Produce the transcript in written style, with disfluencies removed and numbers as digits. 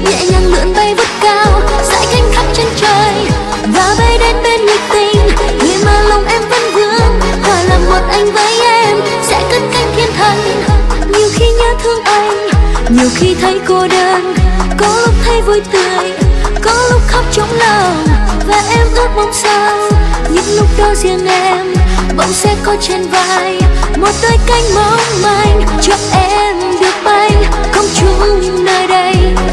nhẹ nhàng lượn bay vút cao, dải cánh khắp chân trời và bay đến bên người tình, người mà lòng em vẫn vương. Hòa làm một anh với em, sẽ cất cánh thiên thần. Nhiều khi nhớ thương anh, nhiều khi thấy cô đơn, có lúc thấy vui tươi, có lúc khóc trong lòng. Và em ước mong sao những lúc đó riêng em bỗng sẽ có trên vai một đôi cánh mong manh, cho em được bay không chung nơi đây.